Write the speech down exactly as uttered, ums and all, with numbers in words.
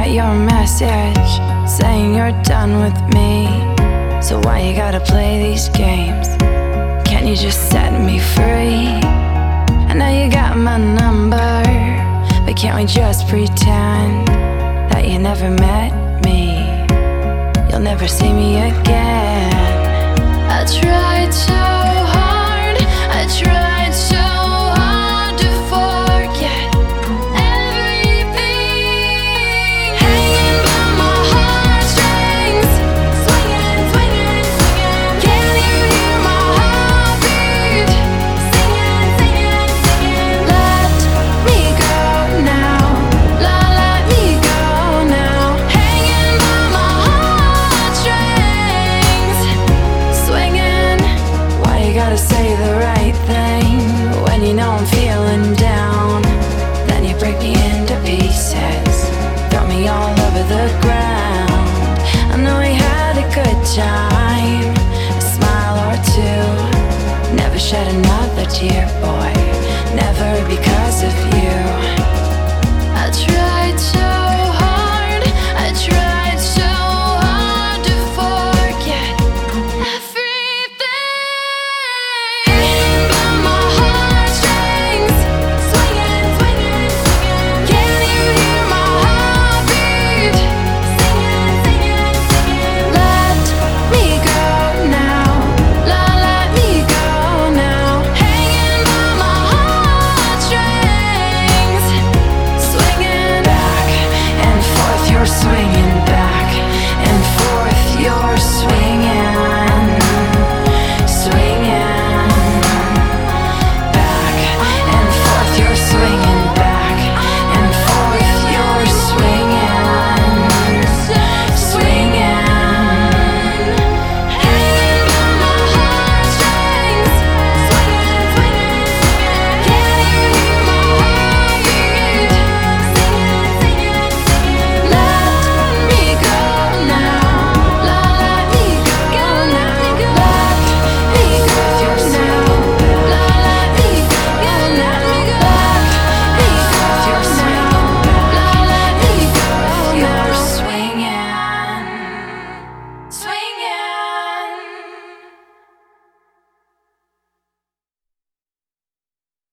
got your message saying you're done with me. So why you gotta play these games? Can't you just set me free? I know you got my number, but can't we just pretend that you never met me? You'll never see me again. I tried so hard, I tried so hard to forget everything. Hanging by my heartstrings, swinging, swinging, swinging. Can you hear my heartbeat? Singing, singing, singing. Let me go now, la, let me go now. Hanging by my heartstrings, swinging. Why you gotta say the right thing when you know I'm feeling down? Then you break me into pieces, throw me all over the ground. I know we had a good time, a smile or two. Never shed another tear, boy, never, because